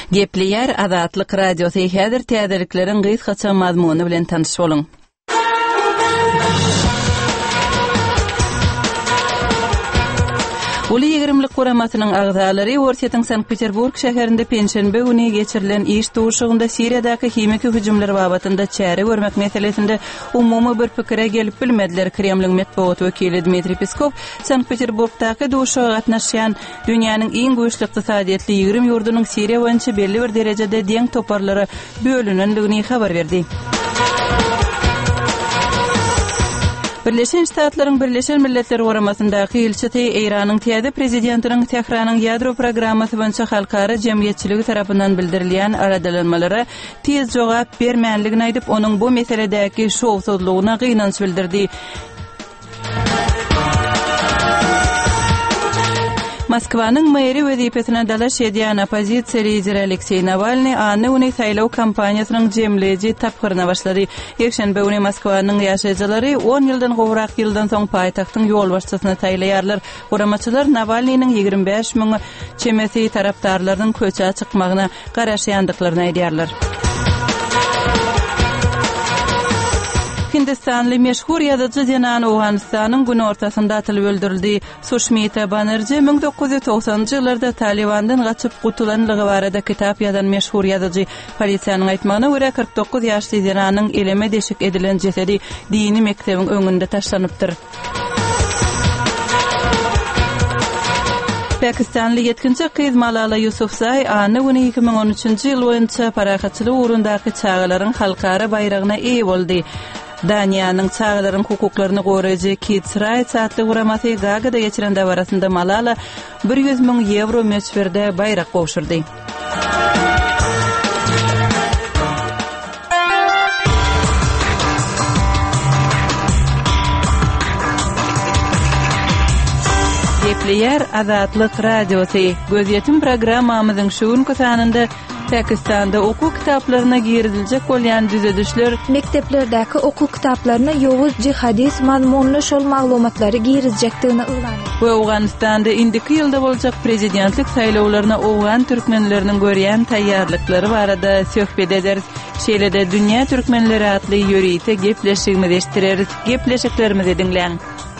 Gepleyer Azatlyk Radiosu häzir täzeliklerin gysgaça mazmuny bilen tanış bolun. Uli 20'lik kuramasının agzalary Orsiýetiň Sankt-Peterburg şäherinde penşenbe güni geçirilen iş duşugynda Siriýadaky himik hüjümler babatynda çäre görmek meselesinde umumy bir pikire gelip bilmediler. Kremlin medeniýet wekili Dmitri Peskov Sankt-Peterburgdaky duşuga gatnaşýan dünýäniň iň güýçli ykdysadyetli 20 ýurdunyň Siriýa boýunça belli bir derejede deň toparlary bölünendigini habar berdi. Birleşen Ştatlaryň Birleşen Milletler Guramasyndaky ilçisi Iranyň täze prezidentiniň Tehranyň ýadro programmasy boýunça halkara jemgyýetçiligi tarapyndan bildirilýän aradalanmalara tez jogap bermänligini aýdyp, onuň bu meseledäki şowsuzlygyna gynanç bildirdi. Moskvanyň meri wezipesine dalaş edýän opozisiýa lideri Aleksey Navalny anny uny saýlaw kampaniýasynyň jemleji tapgyryna başlady. Ýekşenbe uny Moskwanyň ýaşaýjylary 10 ýyldan gowrak ýyldan soň paýtagtyň ýol başçysyna saýlaýarlar. Guramaçylar Navalnyň 25 000 çemesi tarapdarlarynyň köçe çykmagyna garaşýandyklaryny aýdýarlar. Hindistanly meşhur ýazyjy Janan Awganistanyň gün ortasynda atylyp öldürildi. Sushmita Banerjee 1990-njy ýyllarda Talibandan gaçyp gutulanlygy barada kitap ýazan meşhur ýazyjy. Polisiýanyň aýtmagyna görä 49 ýaşly Jananyň eleme deşik edilen jesedi dini mektebiň öňünde taşlanypdyr. Pakistanly yetkinçi kız Malala Yousafzai anny 2013-nji ýyl boýunça parahatçylyk ugrundaky çağalaryň halkara bayragyna eýe boldy. Daniýanyň çağalaryň hukuklaryny goraýjy Kids Rights atly guramasy Gagada geçiren dawarasynda Malala 100 000 euro meçberde bayrak gowşurdy. Gepleyer Azatlyk Radiosu gözýetim programmamyzyň şu günkü sanynda Pakistanda okul kitaplarına girilecek bolýan düzedişler mekteplerdäki okul kitaplarına ýowuz jihadis mazmunly şol maglumatlary girizjekdigini ýylany. Bu Awganistanda indiki ýylda boljak prezidentlik saýlawlaryna Awgan türkmenleriniň görýän taýýarlyklary barada söhbet ederiz. Şeýlede dünýä türkmenleri atly ýörüýte gepleşigimizi eşdireriz. Gepleşiklerimizi dinleň.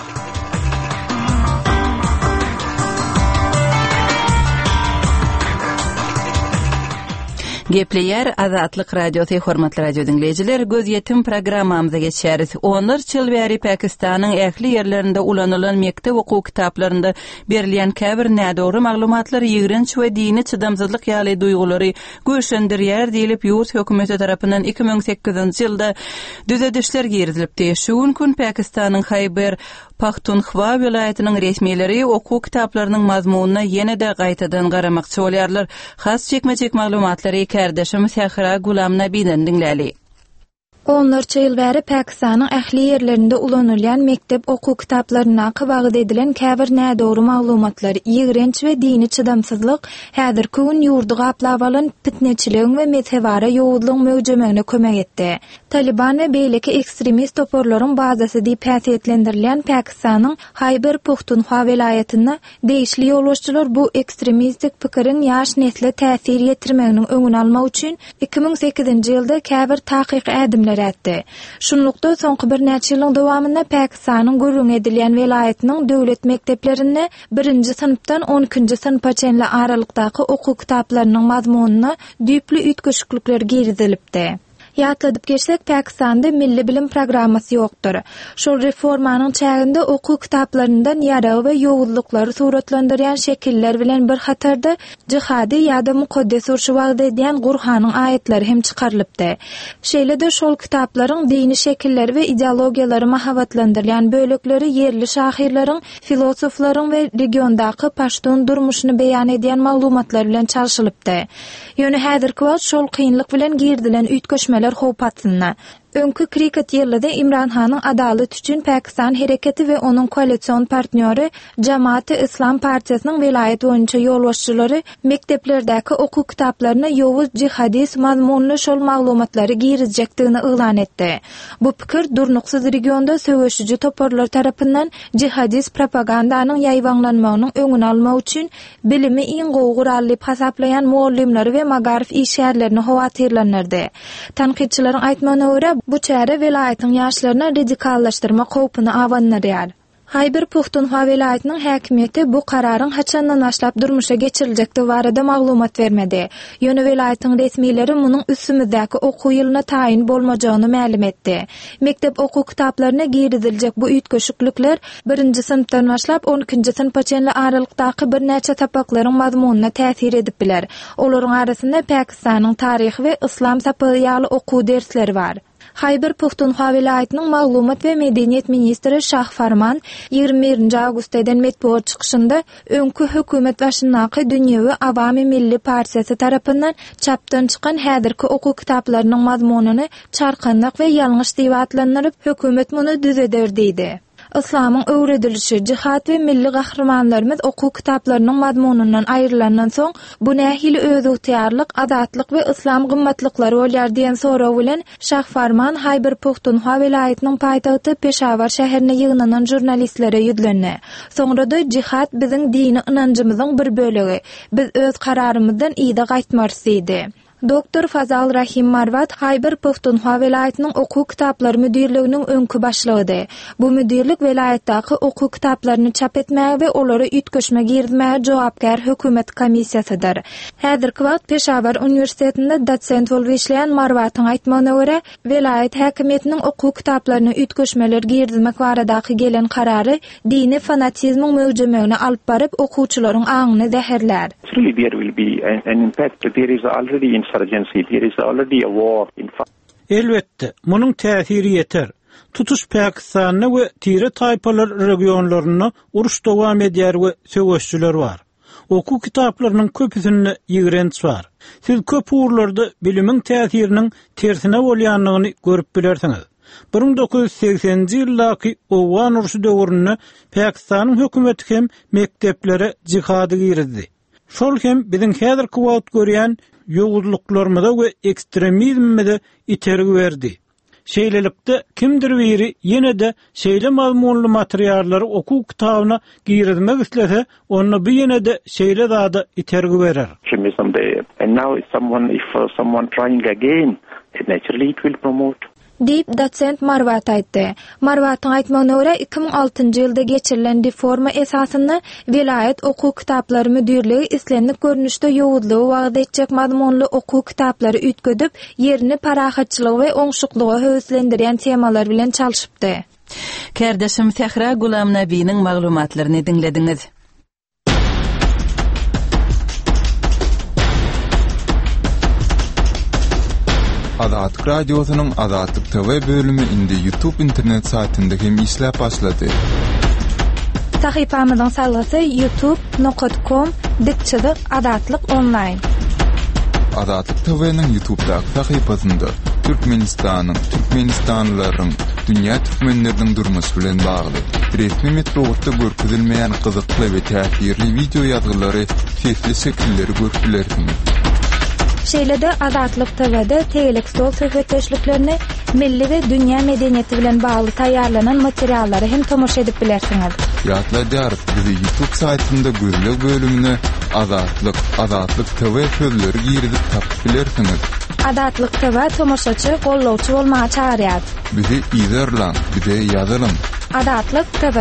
Gepleyer Azatlyk Radiosu hormatly radio dinleyijiler, gözýetim programmamyza geçeriz. Onlar çyl bäri Pakistanyň ähli ýerlerinde ulanylan mektep okuw kitaplarynda berilýän käbir nädogry maglumatlar ýigrenç we dini çydamsızlyk ýaly duýgulary göşendirýär diýilip ýurt hökümeti tarapyndan 2008-nji ýylda düzedişler girizilipdi. Şu gün Pakistanyň Khyber Pakhtunkhwa vilayatynyň resmiýetleri okuw kitaplarynyň mazmunyna ýene-de gaýtadan garamakçy bolýarlar. Has çekmejek maglumatlary kardeşim Sahra Gulam Nabi'den dinläli. Onlarça ýyl bäri Pakistanyň ähli ýerlerinde ulanylýan mektep okuw kitaplaryna kabagyd edilen käbir nädogry maglumatlary ýigrenç we dini çydamsızlyk häzirki gün ýurdu gaplap alan pitneçiligiň we mezhebara ýowuzlygyň möjemegine kömek etdi. Taliban we beýleki ekstremist toporlaryň bazasy diýip häsiýetlendirilen Pakistanyň Khyber Pakhtunkhwa vilayatyna değişli ýolbaşçylar bu ekstremistik pikirin ýaş nesle täsir ýetirmeginiň öňüni almak üçin 2008-nji ýylda käbir takyk ädimler etdi. Şunlukda soňky bir näçe ýylyň dowamında Pakistanyň gurrun edilýän vilayatynyň döwlet mekdeplerinde 1-nji synpdan 12-nji synpa çenli aralykdaky okuw kitaplarynyň mazmunyna düýpli ütkeşiklikler girizilipdi. Ýatladyp geçsek, Pakistanda milli bilim programmasy ýokdur. Şol reformanyň çäginde okuw kitaplaryndan ýara we ýowuzlyklary suratlandyran şekiller bilen bir hatarda jihady ýa-da mukaddes urşy wagda edýän Gurhanyň aýatlary hem çykarylypdy. Şeýle-de şol kitaplaryň dini şekilleri we ideologiýalary mahabatlandyran bölekleri ýerli şahirlaryň, filosoflaryň we regiondaky paştun durmuşyny beýan edýän maglumatlar bilen çalşylypdy. Ýöne häzirki wagt şol kynlyk bilen girdilen ütkeşmeler howpatsyna. Önkü kriket ýyllyda İmran Hanyň adalet üçin Pakistan hereketi we onuň koalisiýon partnýöri Jamaat-ı Islam partiýasynyň vilayet boýunça ýolbaşçylary mekdeplerdäki okuw kitaplaryna ýowuz jihadis mazmunly şol maglumatlary girizjekdigini ýylan etdi. Bu pikir durnuksuz regionda söwüşüji toporlar tarapyndan jihadis propagandanyň ýaýwanlanmagynyň öňüni almak üçin bilimi iň gowy gurallyp hasaplayan muallimleri we magarif işgärlerini howatyrlanyrdy. Tanqidçilerin aýtmagyna görä bu çäre welaýatyň ýaşlaryna radikallaşdyrma howpuny awanlarýar. Haýber Puxtunhwa welaýatynyň häkimiýeti bu kararyň haçandan başlap durmuşa geçiriljekdi barada maglumat bermedi. Ýöne welaýatyň resmiýetleri munyň üstümizdäki okuw ýylyna taýin bolmajagyny ma'lum etdi. Mektep okuw kitaplaryna girizdiljek bu üýtgeşiklikler 1-nji synpdan başlap 12-nji synpa çenli aralykdaky bir näçe tapaklaryň mazmunyna täsir edip biler. Olaryň arasynda Pakistanyň taryhy we islam sapagy ýaly okuw dersleri bar. Haýber Puxtunhwa welaýatynyň maglumat we medeniýet ministri Şah Farman 21-nji awgustdan metbuat çykyşynda öňkü hökümet başynaky Dünýäwi Awamy Milli Partiýasy tarapyndan çapdan çykan häzirki okuw kitaplarynyň mazmunyny çarkanlyk we ýalňyş diýip atlanyryp hökümet muny düzeder diýdi. Islamyň öwredilişi, jihad we milli gahrymanlarymyz okuw kitaplarynyň mazmunundan aýrylandan soň bu nähili özüýtýarlyk, adatlyk we islam gymmatlyklary bolýar diýen soraw bilen Şah Farman Haýber Puxtunhwa welaýatynyň paýtagty Peşawar şäherine ýygnanan jurnalistlere ýüzlendi. Soňra-da jihad biziň dini ynanjymyzyň bir bölegi. Biz öz kararymyzdan ýa-da gaýtmarys diýdi. Doktor Fazal Rahim Marvat Haýber Puxtunhwa welaýatynyň okuw kitaplary müdirliginiň öňkü başlygydy. Bu müdirlik welaýatdaky okuw kitaplaryny çap etmäge we olary üýtgeşme girizmäge jogapkar hökümet komissiýasydyr. Häzirki wagt Peşawar Uniwersitetinde dosent bolup işleýän Marwatyň aýtmagyna görä, welaýat häkimiýetiniň okuw kitaplaryny üýtgeşmeler girizmek baradaky gelen karary dini fanatizmiň möwjümegine alyp baryp okuwçylaryň aňyny zäherler. There will be an impact. There is already insurgency. There is already a war. Elbette, munyň täsiri ýeter. Tutuş Pakistanyny we tire taýpalar regionlaryny uruş dowam edýär we söwüşçüler bar. Okuw kitaplarynyň köpüsinde ýigrenç bar. Siz köp urlarda bilimiň täsiriniň tersine bolýanlygyny görüp bilersiňiz. 1980-nji ýyldaky Owgan uruşy döwründe Pakistanyň hökümeti hem mekteplere jihady girizdi. Şol hem biziň häzirki wagt görýän ýowuzluklarymyza we ekstremizmde itergi berdi. Şeýlelikde kimdir biri ýene-de şeýle mazmunly materiallary okuw kitabyna girizmek islese, onu bu ýene-de şeýle zada itergi berer. And now if someone trying again, naturally it will promote. Deyip dosent Marwat aýtdy. Marwatyň aýtmagyna görä 2006-njy ýylda geçirilen reforma esasynda vilayet okuw kitaplary müdirligi islenlik görnüşde ýowuzlygy wagt etjek mazmunly okuw kitaplary üýtgedip, ýerini parahatçylyg we oňşuklygy höwüslendirýän temalar bilen çalyşypdy. Kardeşim Sehra Gulam Nabiýiň maglumatlaryny dinlediňiz. Azatlyk radiosynyň Azatlyk TV bölümi indi YouTube internet saytynda hem işläp başlady. Sahypamyzyň salgysy youtube.com/azatlyk online. Azatlyk TV'niň YouTube'daky sahypasynda Türkmenistanlylaryň, dünýä türkmenleriniň durmuşy bilen bagly resmi metrowatda görkezilmeýän gyzykly we täsirli video ýazgylary, sesli şekilleri görüpilersiňiz. Şeýlede Azatlyk TV'de teýelik stol söhbetleşiklerini, milli we dünýä medeniýeti bilen bagly taýýarlanan materiallary hem tomoşa edip bilersiňiz. Ýatlaýar, bizi YouTube saytynda görülen bölümine Azatlyk TV sözleri girizip tapyp bilersiňiz. Azatlyk TV tomoşaçy, gollawçy bolmagy çağırýar. Bizi izlerler, bize ýazalym. Azatlyk TV.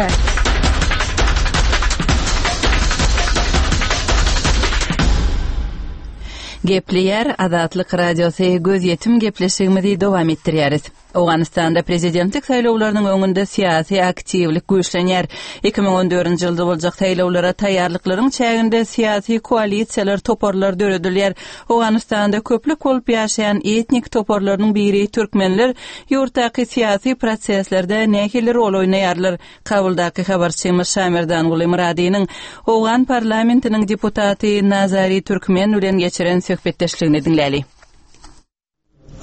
Gepleýär Azatlyk radiosy göz ýetim gepleşigimizi dowam etdirýäris. Awganistanda prezidentlik saýlawlarynyň öňünde siýasy aktivlik güýçlenýär. 2014-nji ýylda boljak saýlawlara taýýarlyklaryň çäginde siýasy koalisiýalar toporlar döredilýär. Awganistanda köplük bolup ýaşaýan etnik toporlarynyň biri türkmenler ýurtaky siýasy proseslerde nähili rol oýnaýarlar. Kabuldaky habarçymyz Şamerdan Gulimradynyň Awgan parlamentiniň deputaty Nazary Türkmen bilen geçiren söhbetdeşligini dinläli.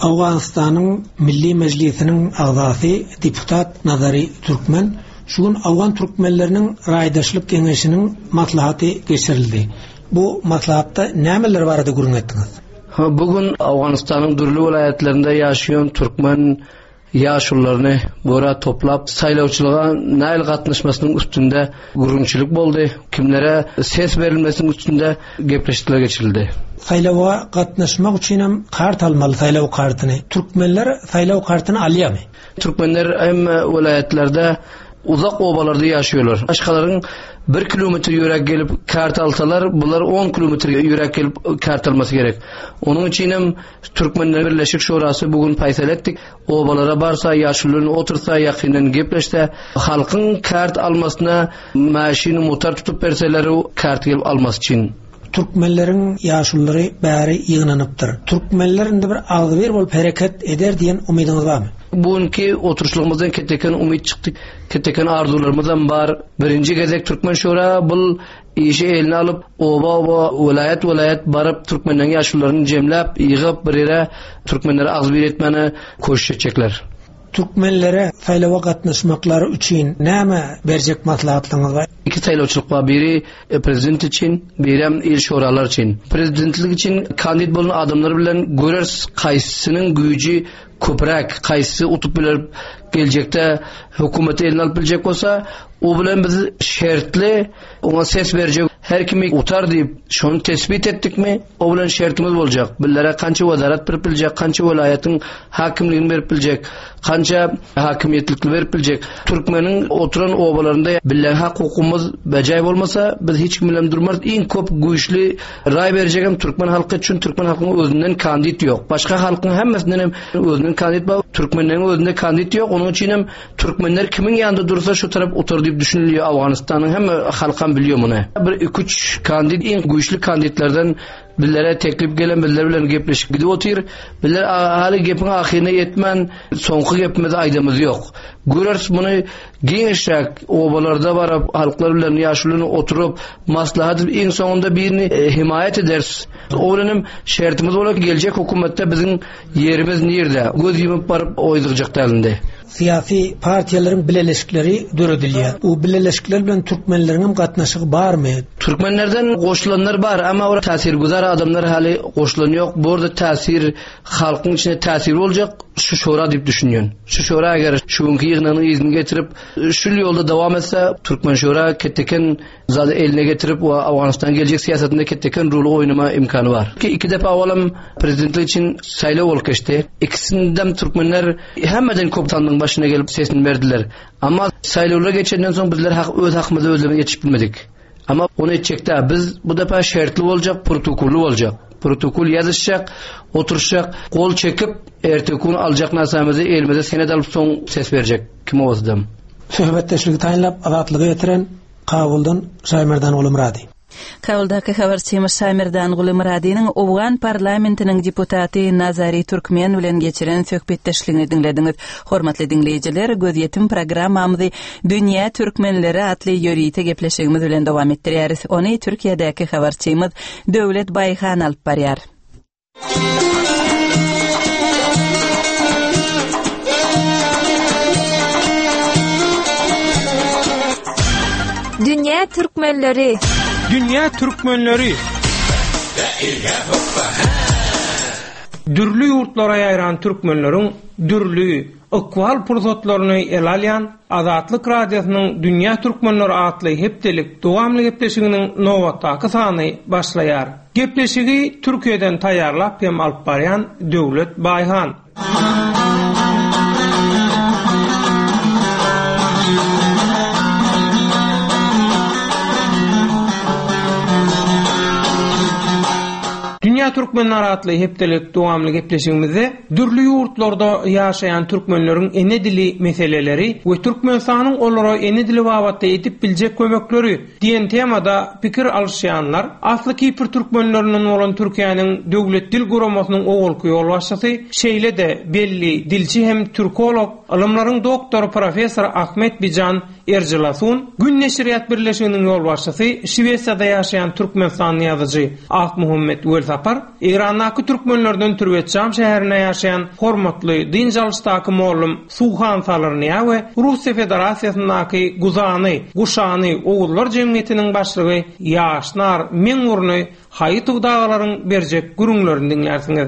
Awganistanyň Milli Meclisiniň agzasy deputat Nazary Türkmen şugun Awgan türkmenleriniň raýdaşlyk keňeşiniň maslahaty geçirildi. Bu maslahatda nämeler barada görüňetdiňiz? Bugün Awganistanyň durly vilayetlerinde ýaşaýan türkmen ýaşullaryny bora toplap saýlawçylyga näil gatnaşmasynyň üstünde gurunçylyk boldy. Kimlere ses berilmesiniň üstünde gepleşikler geçirildi. Saýlawa gatnaşmak üçin hem kart almaly saýlaw kartyny. Türkmenler saýlaw kartyny alýarmy? Türkmenler hem vilayetlerde uzak obalarda ýaşaýarlar. Başgalaryň 1 kilometr ýörek gelip kart alsalar, bular 10 kilometr ýörek gelip kart almasy gerek. Onuň üçin hem Türkmenler Birleşik Şurasy bugün paýsal etdik. Obalara barsa, ýaşullaryň otursa, ýakynyň gepleşse, halkyň kart almasyna maşyny motor tutup berseler, kart gelip almasy üçin. Türkmenlerin ýaşullary bäri ýygnanypdyr. Türkmenler indi bir agzyr bolup hereket eder diýen umydyňyz barmy? Bugünkü oturuşlarımızdan keteken umit çıktık, keteken arzularımızdan var. Birinci gezek Türkmen Şura bul işi eline alıp oba vilayet barıp Türkmenlerin yaşlılarını cemlap, yığıp bir yere Türkmenlere ağzı bir etmeni koşuş edecekler. Türkmenlere saýlawa gatnaşmaklary üçin näme berjek maslahatlaryňyz bar? İki saýlawçylyk bar, biri prezident için, biri hem il şuralar için. Prezidentlik için kandidat bolan adamlar bilen görers kaýsysynyň güýji köprak, kaýsy utup bilip geljekde hökümeti eline alıp biljek bolsa, o bilen biz şertli ona ses berjek. Her kimi utar diýip şonu tespit etdikmi, o bilen şertimiz boljak. Billere kança wadarat berip biljek, kança welayatyň hakimligini berip biljek, kança hakimiýetlikli berip biljek. Türkmeniň oturan obalarynda bilen hak hukumumuz bejaý bolmasa, biz hiç kim bilen durmaz. Iň köp güýçli raý berjegem Türkmen halky üçin. Türkmen halkynyň özünden kandidat ýok. Başga halkyň hemmesinden hem özünden kandidat bar. Türkmenleriň özünde kandidat ýok. Onuň üçin hem türkmenler kimin ýanynda dursa şu tarap otur diýip düşünilýär. Awganistanyň hemme halkam bilýär muny. Bir 2-3 kandidat iň güýçli kandidatlardan billere teklip gelen biller bilen gepleşip gidip otyr. Biller hali gepin ahirine yetmen, soňky gepimiz aýdymyz ýok. Görers muny geňişek obalarda barap halklar bilen ýaşulyny oturup maslahat iň soňunda birini himayet ederiz. O bilen şertimiz bolar geljek hökümetde biziň ýerimiz nirde? Göz ýumyp barıp oýdyrjak dälinde. Siyasi partiýalaryň bileleşikleri döredilýär. O bileleşikler bilen türkmenleriň gatnaşygy barmy? Türkmenlerden goşulanlar bar, ama ora täsirguzar adamlar hali goşulan ýok. Bu arada täsir halkyň içine täsir boljak. Şu şora diýip düşünýän. Şu şora eger şuňky ýygnanyň izni getirip şu ýolda dowam etse, Türkmen Şura keteken zady eline getirip we Awganistan geljek siýasatynda keteken rol oýnama imkany bar. Iki defa awalam prezidentlik için saýlaw bolup geçdi. İkisinden Türkmenler hemmeden köp tandyň başyna gelip sesini berdiler. Ama saýlawlara geçenden soň bizler öz hakymyzda özleme geçip bilmedik. Ama onu etjekde biz bu defa şertli boljak, protokollu boljak. Protokol yazışacak, oturacak, kol çekip ertekun alacak nasamızı elimize senet alıp son ses verecek. Kim o adam? Söhbetdeşligi taýinlap azatlygy getiren Kabuldan Şaýmerdan Uly Murady. Kabuldaky habarçymyz Şaýmerdan Uly Muradynyň Awgan parlamentiniň deputaty Nazary Türkmen bilen geçiren söhbetdeşligini dinlediňiz. Hormatly dinleýijiler, Gözýetim programmamyzy Dünýä Türkmenleri atly ýörüýte gepleşigimiz bilen dowam etdirýäris. Ony Türkiýedäki habarçymyz Döwlet Baýhan alyp barýar. Dünýä Türkmenleri. Dünýä türkmenleri. Dürli ýurtlara ýaýran türkmenleriň dürli okwal pursatlaryny el alýan Azatlyk radiosynyň Dünýä Türkmenleri atly hepdelik dowamly gepleşiginiň nowatdaky sany başlaýar. Gepleşigi Türkiýeden taýýarlap hem alyp barýan Döwlet Baýhan. Dünýä Türkmenleri atly hepdelik dowamly gepleşigimizde dürli ýurtlarda ýaşaýan türkmenleriň ene dili meseleleri we Türkmenistanyň olara ene dili babatda edip biljek kömekleri diýen temada pikir alşýanlar asly kipir türkmenleriniň bolan Türkiýanyň döwlet dil guramasynyň ogulky ýol başçysy şeýle de belli dilçi hem türkolog alymlaryň doktor professor Ahmet Bijan Erjilasun Gün Neşriyat Birleşiginiň ýol başçysy Şiwetsiýada ýaşaýan Türkmenistan ýazyjy Ak Muhammed Welfapar dostlar, İran'daki Türkmenlerden Türkmençam şäherine ýaşaýan hormatly dinjalysdaky mollum Suhan Salarniýa we Russiýa Federasiýasyndaky Guzany, Guşany Oğullar Jemgyýetiniň başlygy Ýaşnar Meňurny Haýytow dagalaryň berjek gürüňlerini dinlersiňiz.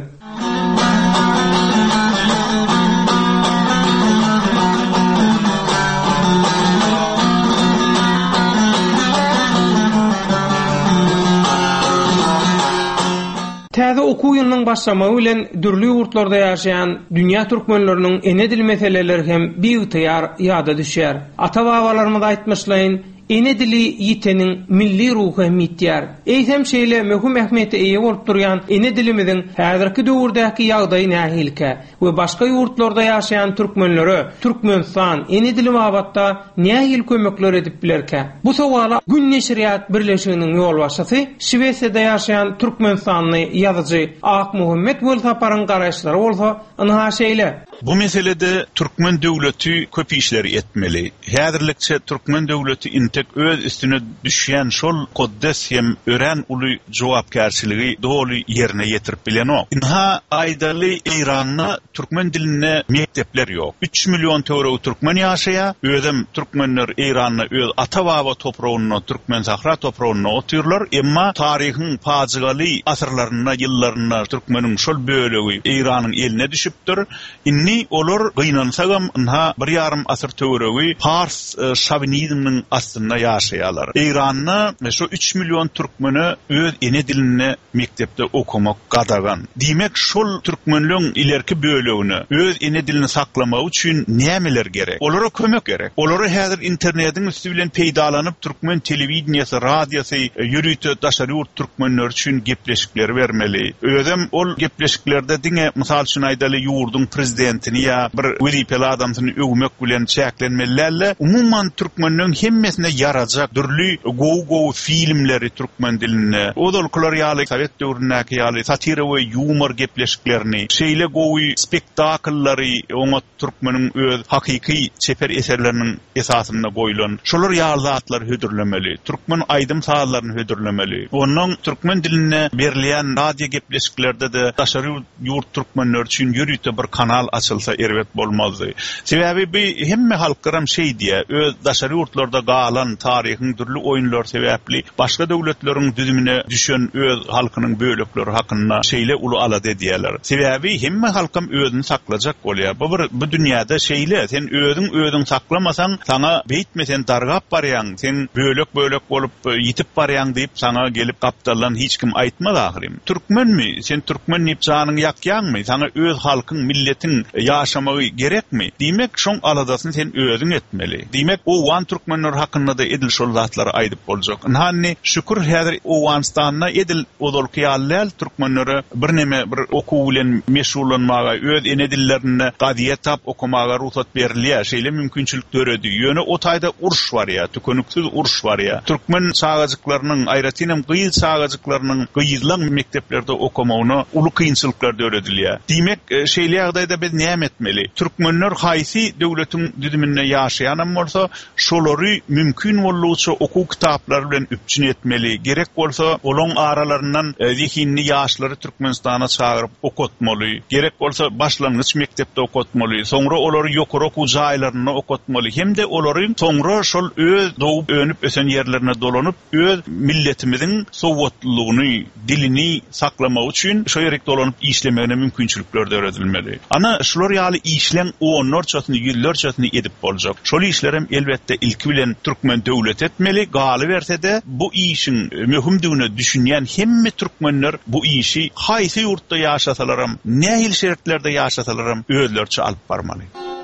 Täze okuw ýylynyň başlamagy bilen dürli ýurtlarda ýaşaýan dünýä türkmenleriniň ene dil meseleleri hem biýtyýar ýada düşýär. Ata-babalarymyz aýtmyşlaýyn, ene dili ýitenin milli ruhy mitýär. Eýsem şeýle möhüm ähmiýete eýe bolup durýan ene dilimiziň häzirki döwürdäki ýagdaýy nähilke we başga ýurtlarda ýaşaýan türkmenlere Türkmenistan ene dili babatda nähil kömekler edip bilerke? Bu sowala Gün Neşriyat Birleşiginiň ýolbaşçysy Şwesiýada ýaşaýan Türkmenistanly ýazyjy Ak Muhammed Bolsaparyň garaşlary bolsa, ynha şeýle. Bu meselede Türkmen döwleti köp işleri etmeli. Häzirlikçe Türkmen döwleti intek öz üstüne düşýän şol koddes hem ören uly jogapkärçiligi doly ýerine ýetirip bilen o. Inha aýdaly İran'na Türkmen diline mektepler ýok. 3 milyon töwereg Türkmen ýaşaýar. Özüm Türkmenler İran'na öz ata-baba topragyna, Türkmen Sahra topragyna otyrlar, emma taryhyň pazygaly asyrlaryna, ýyllaryna Türkmeniň şol bölegi İran'yň eline düşüpdir. Inni olur gynansagyam inha 1,5 asyr töweregi Fars şovinizminiň astyna ýaşaýarlar. İran'na şu 3 milyon türkmeni öz ene dilini mektepde okumak gadagan. Dimek şol türkmenliň ilerki bölegini öz ene dilini saklamak üçin nämeler gerek? Olara kömek gerek. Olara häzir internetiň üstü bilen peýdalanyp türkmen telewizionyasy, radiosy ýürütip daşary ýurt türkmenler üçin gepleşikler bermeli. Özüm ol gepleşiklerde diňe mysal üçin aýdaly ýurdun prezidentini ýa bir welipeli adamsyny öwmek bilen çäklenmelilerle umumman türkmenliň hemmesine yarajak dürli gow filmleri türkmen diline, odolkular ýaly Sowet döwründäki ýaly satira we humor gepleşiklerini, şeýle gowy spektakllary oňa türkmeniň öz hakyky çeper eserleriniň esasyna goýulan şolar ýalyatlar hödürlemeli, türkmen aýdym sahallaryny hödürlemeli. Onuň türkmen diline berilýän radio gepleşiklerde de daşary ýurt türkmenler üçin ýürütip bir kanal açylsa erwet bolmazdy. Sebäbi bu hemme halklarym şeý diýär, öz daşary ýurtlarda galan taryhyň dürli oýunlar sebäpli başga döwletleriň düzümine düşen öz halkynyň bölekleri hakynda şeýle uly alad edýärler. Sebäbi hemme halkym özüni saklajak bolýar. Bu dünýäde şeýle, sen özüň saklamasaň, sana beýtmesen dargap barýan, sen bölek bolup ýitip barýan diýip sana gelip gapdalan hiç kim aýtmaz ahyrym. Türkmenmi? Sen türkmen diýip janyň ýakýanmy? Sana öz halkyň, milletiň ýaşamagy gerekmi? Diýmek şoň aladasyny sen özüň etmeli. Diýmek o wan türkmenler hakynda da edil şol zatlar aýdyp boljak. Hanny şükür häzir Owanistanna edil odolky ýalylar türkmenlere bir okuw bilen meşgullanmaga, öz ene dillerini gaziýet tap okumaga ruhsat berilýär. Şeýle mümkinçilik döredi. Ýöne o taýda uruş bar ýa, tükönüksiz uruş bar ýa. Türkmen sagajyklarynyň, aýratynam gyýyl sagajyklarynyň gyýylan mekteplerde okumagyna uly kynçylyklar döredilýär. Diýmek şeýle ýagdaýda biz näme etmeli? Türkmenler haýsy döwletiň düzüminde ýaşaýan bolsa, şolary mümkin bolýança okuw kitaplary bilen üpçün etmeli. Gerek bolsa, olaň aralaryndan zihinli ýaşlary Türkmenistana çagyryp okutmaly. Gerek bolsa, başlangyç mektepde okutmaly. Soňra olary ýokary okuw jaýlaryna okutmaly. Hemde olary soňra şol öz dowup önüp ösen ýerlerine dolanyp öz milletimiziň sowatlygyny, dilini saklamak üçin şo ýerek dolanyp işlemegine mümkinçilikler döredilmeli. Ana şolar ýaly işlen onlarçasyny, ýyllarçasyny edip boljak. Şol işlerim elbetde ilki bilen türkmen döwlet etmeli. Galy berse de bu işin möhümdigine düşünýän hemme türkmenler bu işi haýsy ýurtda ýaşasalaram, nähil şertlerde ýaşasalaram özlerçe alyp barmaly.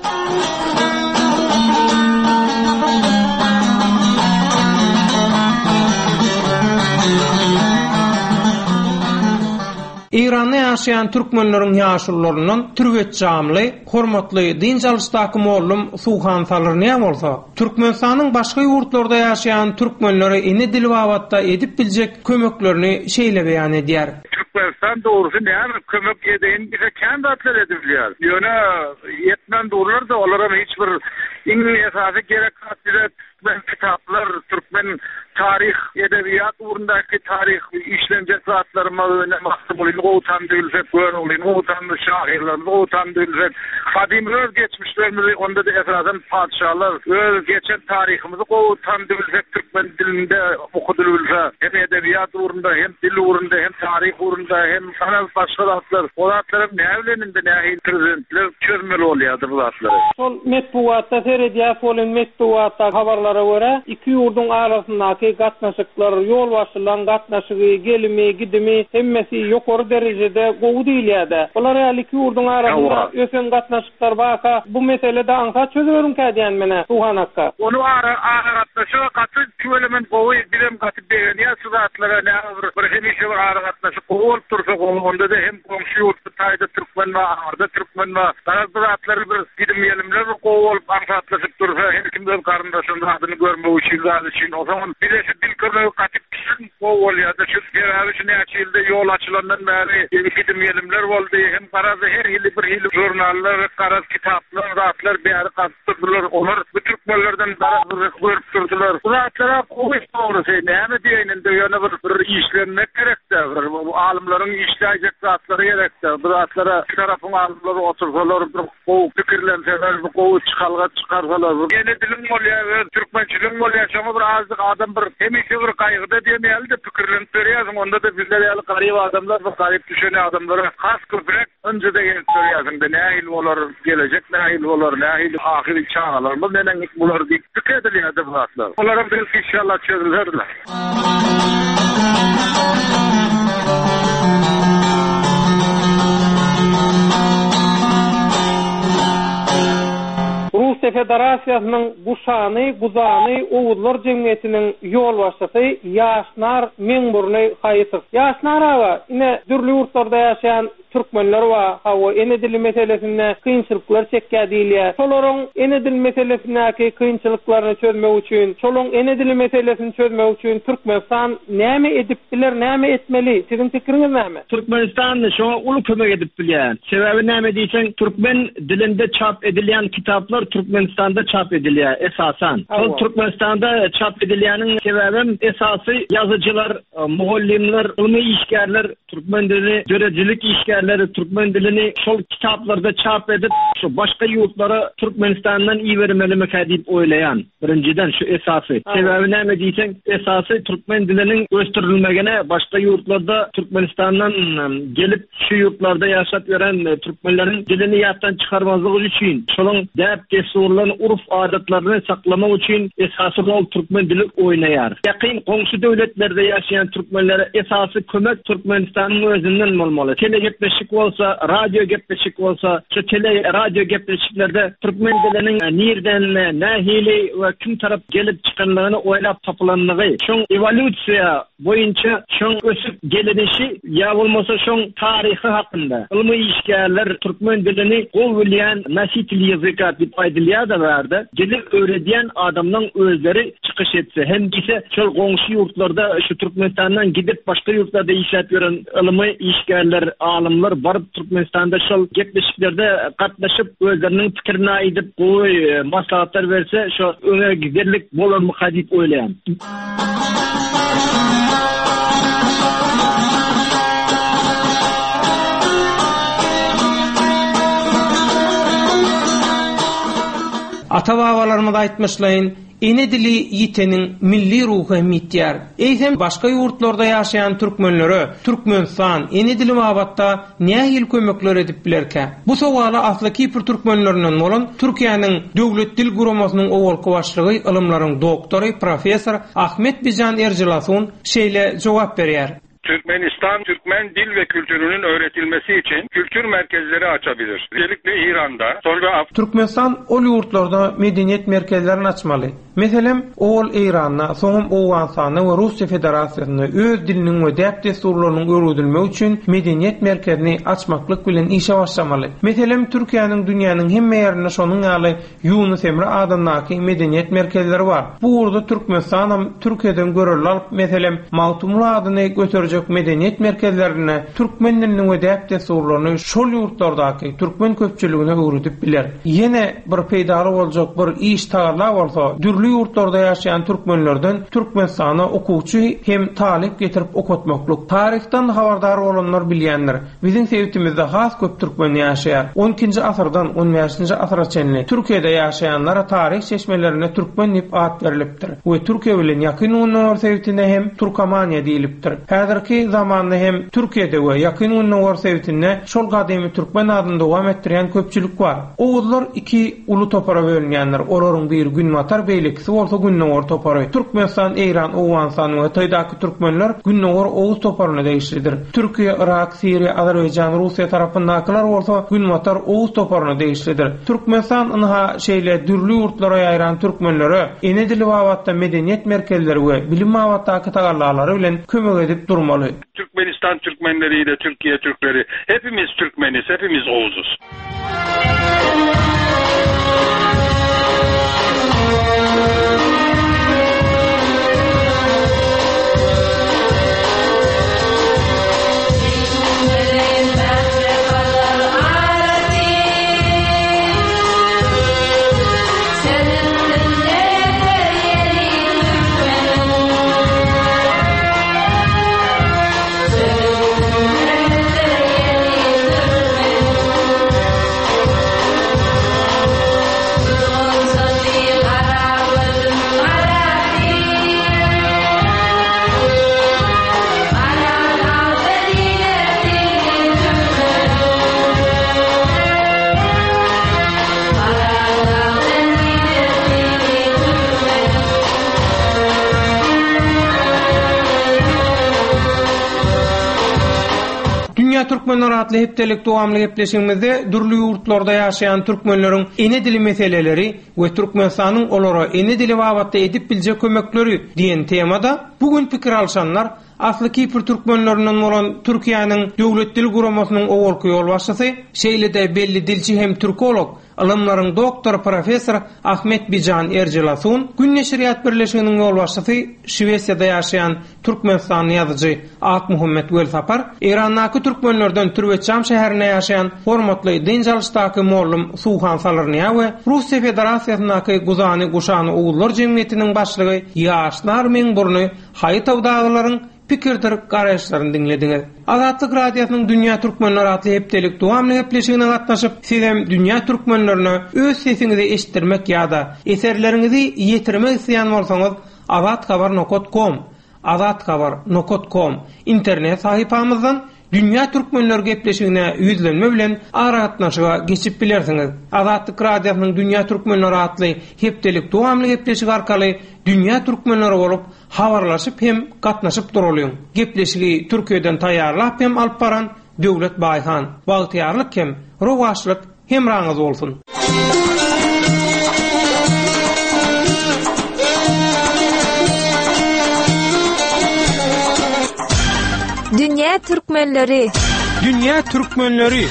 İran'da ýaşaýan türkmenleriň ýaşullarynyň türbetjamly, hormatly dinjalysdaky mollum Suhan Salarniýa bolsa, Türkmenistanyň başga ýurtlarda ýaşaýan türkmenlere ene dil babatda edip biljek kömeklerini şeýle beýan edýär. Türkmenistan doğrusu näme kömek edeýän bize kandidatlar edilýär. Ýöne yetmän durlar da olara hiç bir İngiliz esasy gerek Türkmen kitaplar, Türkmen tarih, edebiyat uğrundaki tarih işlence zatlarıma öne mahsubulini utandıylsek, görülini utandı şahirlerini utandıylsek, kadim öz geçmişlerimizi onda da efradan padişahlar öz geçen tarihimizi utandıylsek, Türkmen dilinde okudulursa, hem edebiyat uğrunda, hem dil uğrunda, hem tarih uğrunda, hem sanat başka zatlar, o zatların nevleninde nehil prezidentler çözmeli oluyordu bu zatları. Sol metbuatta seyrediya folun metbuatta habarlara göre iki yurdun arasındaki gatnaşıklar, yol başılan gatnaşığı, gelimi, gidimi hemmesi yukarı derecede gowu diýilýär. Olar iki yurdun arasında ösen gatnaşıklar baka bu meselede anka çözülürün kädiýän mene Tuhanakka. Onu aragatnaşığa katı küvelemen gowu bilem katı beğeniyor zatlara ne bir hemişe bir aragatnaşık gowu tursa onda da hem komşu yurtda tayda Türkmen var, arda Türkmen var. Zatları bir gidimyelimler gowu olup ansatlaşıp dursa her kimden karındaşın adını görmek için o zaman bir de dil kırığı katıp kişinin gowu oluyordu. Şu beraber ne açıldı yol açılandan beri gidimyelimler oldu. Hem karazı her hili bir hili jurnallar, karaz kitaplar, zatlar bir arı kattırdılar. Onlar bu Türkmenlerden darazı görüp durdular. Bu zatlara gowu doğrusu ne diyenin de yana bir işlenmek gerekti. Bu alimlerin işleyecek zatları gerekti. Bu zatlara tarafın alimleri otursalar, bir gowu fikirlenseler, bu gowu çıkarsalar. Yeni dilim oluyor, Türkmençilim oluyor. Şama bir azlık adam bir hemişe bir kaygıda demeyeli de fikirlenip veriyorsun. Onda da bizler yalı garip adamlar ve garip düşeni adamlara kas köprek önce de gelip veriyorsun. De ne il olur gelecek, ne il olur, ne il ahiri çağalar mı, nenen ilk bular deyip tüketiliyor da bu zatlar. Onların bir inşallah çözülürler. Rusya Federasiýasynyň Guşany, Guzany, Owuzlar Jemgyýetiniň ýol başçysy Ýaşnar Meňburly Haýysyw. Ýaşnar aga, ine dürli ýurtlarda ýaşaýan Türkmenler var. Hawa ene dil meselesinde kıyınçılıklar çekýärdiler. Şolaryň ene dil meselesindäki kıyınçılıklaryny çözmek üçin, şolaryň ene dil meselesini çözmek üçin Türkmenistan näme edip biler, näme etmeli? Siziň pikiriňiz näme? Türkmenistan şoňa uly kömek edip bilýär. Sebebi näme diýsen, Türkmen dilinde çap edilýän kitaplar Türkmenistan'da çap edilýär esasan. Şol Türkmenistan'da çap edilýäniň sebäbi esasy yazıcılar, muallimler, ilmi işgärler, Türkmen dilini görecilik işgärleri Türkmen dilini şol kitaplarda çap edip şu başka yurtlara Türkmenistan'dan iyi vermelimi diýip oýlaýan. Birinciden şu esasy. Sebäbi näme diýsen, esasy Türkmen dilinin gösterilmegene başka yurtlarda Türkmenistan'dan gelip şu yurtlarda yaşap veren Türkmenlerin dilini ýatdan çıkarmazlygy üçin, şolun däp desurlaryny, urf adatlaryny saklamak üçin esasy rol Türkmen dili oýnaýar. Ýakyn goňşy döwletlerde ýaşaýan Türkmenlere esasy kömek Türkmenistanyň özünden bolmaly. Gepleşik bolsa, radio gepleşik bolsa, şu radio gepleşiklerde Türkmen diliniň nerden, nähili we kim tarap gelip çykanlygyny oýlap tapylanlygy, şoň evolýusiýa boýunça şoň ösüp gelenişi ýa bolmasa şoň taryhy hakynda ilmi işgärler Türkmen dilini gol bilýän nasytil ýazyka diýip aýdylýar da berdi. Gelip öwredýän adamlaryň özleri çykyş etse, hem ise şol goňşy ýurtlarda şu Türkmenistandan gidip başka ýurtlarda işläp ýören ilmi işgärler, alimler barıp Türkmenistan'da şol gepleşiklerde katlaşıp özlerinin fikirini aýdyp goý maslahatlar berse şu öňe giderlik bolarmy diýip oýlaýan. Ata-babalarymyz aýtmyşlaryň, ene dili ýiteniň milli ruhy mitýär. Eýsem başga ýurtlarda ýaşaýan türkmenlere Türkmenistan ene dili mabatda nähil kömekler edip bilerkä? Bu sowala asly Kipr türkmenlerinden bolan Türkiýanyň döwlet dil guramasynyň owalky başlygy ilmlaryň doktory professor Ahmet Bijan Erjilasun şeýle jogap berýär. Türkmenistan, Türkmen dil ve kültürünün öğretilmesi için kültür merkezleri açabilir. Özellikle İran'da, sonra Türkmenistan ol ýurtlarda medeniyet merkezlerini açmaly. Meselem, ol İran'na, soňam Owganistana we Russiýa Federasiýasyna öz diliniň we däp desturlarynyň öwredilmegi üçin medeniyet merkezini açmaklyk bilen işe başlamaly. Meselem, Türkiýanyň dünýäniň hemme ýerinde şonuň ýaly Yunus Emre adamdaky medeniyet merkezleri bar. Bu urda Türkmenistan hem Türkiýeden görülen meselem Mawtumul adyny göterjek gelecek medeniyet merkezlerine türkmen diliniň we däp desturlaryny şol ýurtlardaky türkmen köpçüligine öwredip biler. Yine bir peýdary boljak bir iş taýýarlap bolsa, dürli ýurtlarda ýaşaýan türkmenlerden Türkmenistana okuwçy hem talip getirip okutmakluk. Tarihten habardar olanlar bilýänler. Biziň sebätimizde has köp türkmen ýaşaýar. 12-nji asyrdan 15-nji asyra çenli Türkiýede ýaşaýanlara tarih çeşmelerine türkmen diýip at berilipdir. We Türkiýe bilen ýakyn unuwer sebätine hem Turkamaniýa diýilipdir. Häzirki zamanda hem Türkiýede we ýakyn unuwer sebätine şol gadymy türkmen adyny dowam etdirýän köpçülik bar. Oğuzlar iki ulu topara bölünýänler. Olaryň bir Günwatar beýlekisi bolsa Günnowar topary. Türkmenistan, Eýran, Owganistan we taýdaky türkmenler Günnowar Oğuz toparyna değişlidir. Türkiýe, Irak, Siriýa, Azerbaýjan, Russiýa tarapyndakylar bolsa Günnwatar Oğuz toparyna değişlidir. Türkmenistan ynha şeýle dürli ýurtlara ýaýran türkmenlere ene dili wagtda medeniýet merkezleri we bilim wagtdaky tagallalary bilen kömek edip durmaly. Türkmenistan Türkmenleriyle Türkiye Türkleri hepimiz Türkmeniz, hepimiz Oğuzuz. Türkmenler adlı hepdelik dowamly gepleşigimizde dürli ýurtlarda ýaşaýan türkmenleriň ene dili meseleleri we Türkmenistanyň olara ene dili wagtda edip biljek kömekleri diýen temada bugün pikir alşanlar asly Kipr türkmenlerinden bolan Türkiýanyň döwlet dil guramasynyň owalky ýol başçysy, şeýlede belli dilçi hem türkolog, alymlaryň doktor professor Ahmet Bijan Erjelasun, Gün Neşriyat Birleşiginiň ýol başçysy, Şwesiýada ýaşaýan Türkmenistan ýazyjy Ak Muhammed Welsapar, Erandaky türkmenlerden Türbeçam şäherine ýaşaýan hormatly dinjalşdaky mollum Suhan Salarniýa we Russiýa Federasiýasyndaky Guzany Guşany Oğullar Jemgyýetiniň başlygy Ýaşnar Meňburny haýtawdaglaryň pikirdir garaşlaryny dinlediňiz. Azatlyk radiosynyň Dünýä Türkmenleri adly hepdelik dowamly gepleşigine gatnaşyp, sizem dünýä türkmenlerine öz sesiňizi eşitdirmek ýa-da eserleriňizi ýetirmek isleýän bolsaňyz azatxabar.com internet sahypamyzdan Dünýä Türkmenleri gepleşigine ýüzlenme bilen aratnaşyga geçip bilersiňiz. Azatlyk radiosynyň Dünýä Türkmenleri adly hepdelik dowamly gepleşigi arkaly Dünýä Türkmenleri bolup habarlaşyp hem gatnaşyp duralýar. Gepleşigi Türkiýeden taýýarlap hem alyp baran Döwlet Baýhan. Bagtyarlyk hem rowaşlyk hem raňyz bolsun. Dünýä Türkmenleri. Dünýä Türkmenleri.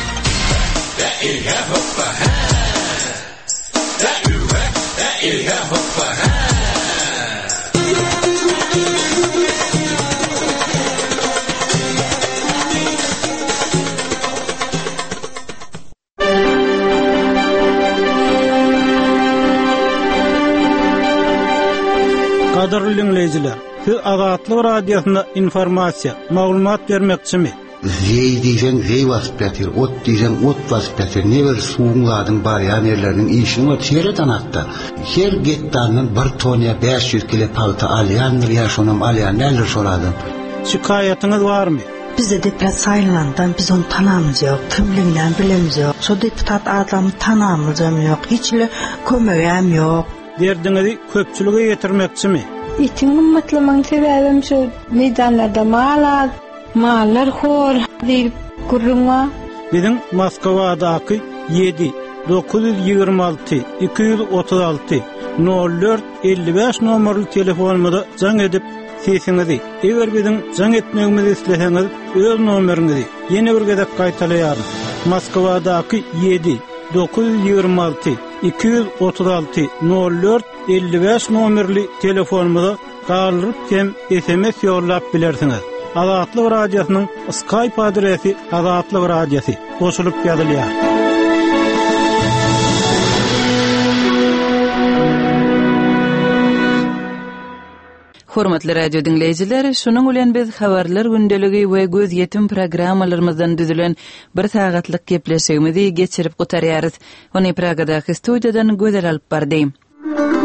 Gadarly dinleyijiler, siz Azatlyk radiosyna informasiýa, maglumat bermekçimi? Zey diýsen zey wasyp ýatyr, ot diýsen ot wasyp ýatyr. Neber suwladyň barýan ýerleriniň işini we çeýreden atda. Her getdandan 1 tonna 500 kilo palta alýandyr, ýaşanam alýan näler soradym. Şikaýatyňyz barmy? Bizde deputat saylandan biz onu tanamyz ýok, kimliginden bilemiz ýok. Şo deputat adamy tanamyz ýok, hiçle kömegem ýok. Derdiňizi köpçülige ýetirmekçimi? Itiň ummatlygyň sebäbim şu meydanlarda mallar hor diýip gurrunma. Biziň Moskwadaky 7 926 236 04 55 nomerli telefonumda jaň edip sesiňizi, eger biziň jaň etmegimizi isleseňiz, öz nomeriňizi ýene bir gezek gaýtalaýarys. Moskwadaky 7 926 236 04 55 nomerli telefonumda galyp hem SMS ýollap bilersiňiz. Azatlyk radiosynyň Skype adresi Azatlyk radiosi goşulyp ýazylýar. Hormatly radio dinleyijiler, şunuň bilen biz habarlar gündeligi we göz yetim programmalarymyzdan düzülen bir sagatlyk gepleşigimizi geçirip gutarýarys. Ony Pragadaky studiýadan gözel alyp bardym.